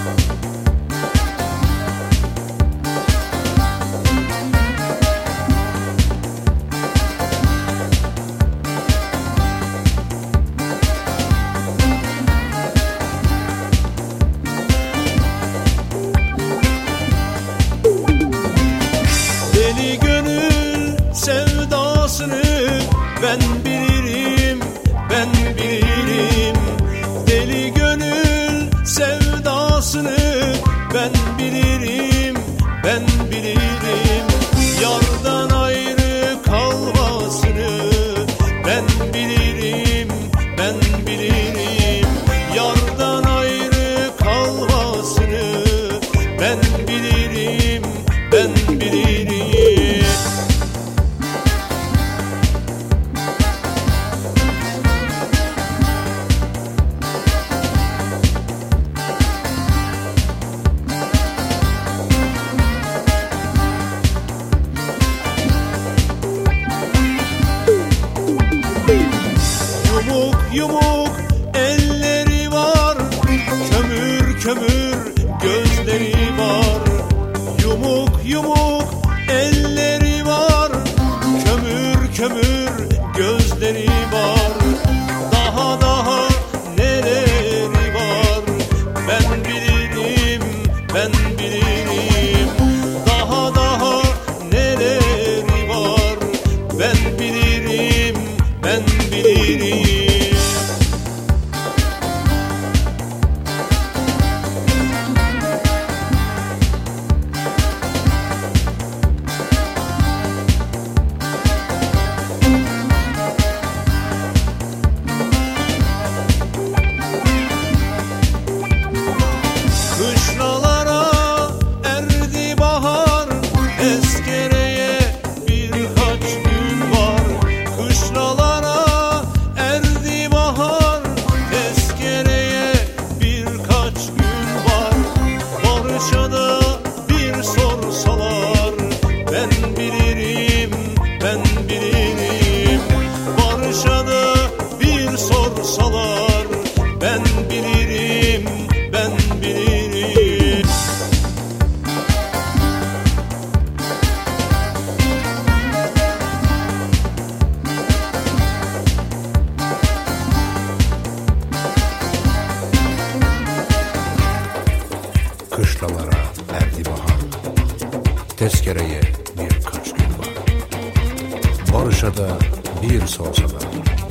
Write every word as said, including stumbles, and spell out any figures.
Deli gönül sevdasını ben bilirim, ben bilirim. Deli gönül sevdasını ben bilirim, ben bilirim. Yardan ayrı kalmasını ben bilirim, ben bilirim. Yardan ayrı kalmasını ben bilirim, ben bilirim. Yumuk yumuk elleri var, kömür kömür gözleri var. Yumuk yumuk elleri var, kömür kömür gözleri var. Daha daha neleri var ben bilirim, ben bilirim. Daha daha neleri var ben bilirim, ben bilirim. Kışlalara erdi bahar, tezkereye birkaç gün var. Kışlalara erdi bahar, tezkereye birkaç gün var. Barış'a da bir sorsalar ben bilirim, ben bilirim. Barış'a da bir sorsalar ben bilirim, ben bilirim. Kışlalara erdi bahar, tezkereye birkaç gün var. Barış'a da bir sorsalar